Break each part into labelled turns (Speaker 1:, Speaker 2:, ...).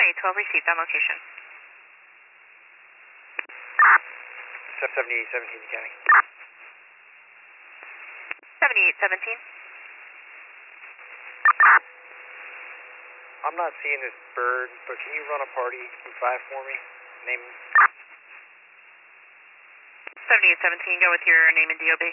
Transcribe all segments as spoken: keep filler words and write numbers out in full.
Speaker 1: eight twelve received on location.
Speaker 2: seventy-eight seventeen County.
Speaker 1: seventy-eight seventeen.
Speaker 2: I'm not seeing this bird, but can you run a party Q five for me? Name.
Speaker 1: seventy-eight seventeen, go with your name and D O B.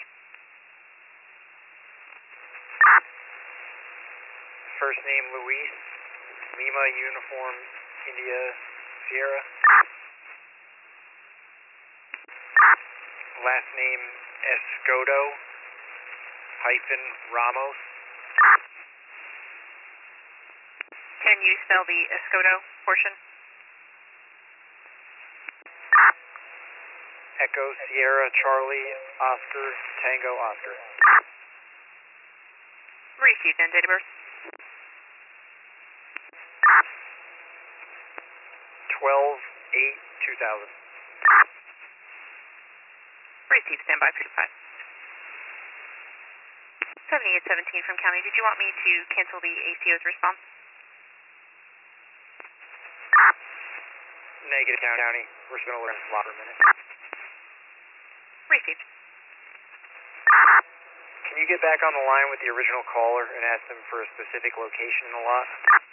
Speaker 2: First name Luis, Lima Uniform India Sierra. Last name Escoto hyphen Ramos.
Speaker 1: Can you spell the Escoto portion?
Speaker 2: Echo Sierra Charlie Oscar Tango Oscar.
Speaker 1: Received and date of birth.
Speaker 2: twelve eight two thousand.
Speaker 1: Received, standby for five. seventy-eight seventeen from County, did you want me to cancel the A C O's response?
Speaker 2: Negative County, we're just going to learn this lot for a minute.
Speaker 1: Received.
Speaker 2: Can you get back on the line with the original caller and ask them for a specific location in the lot?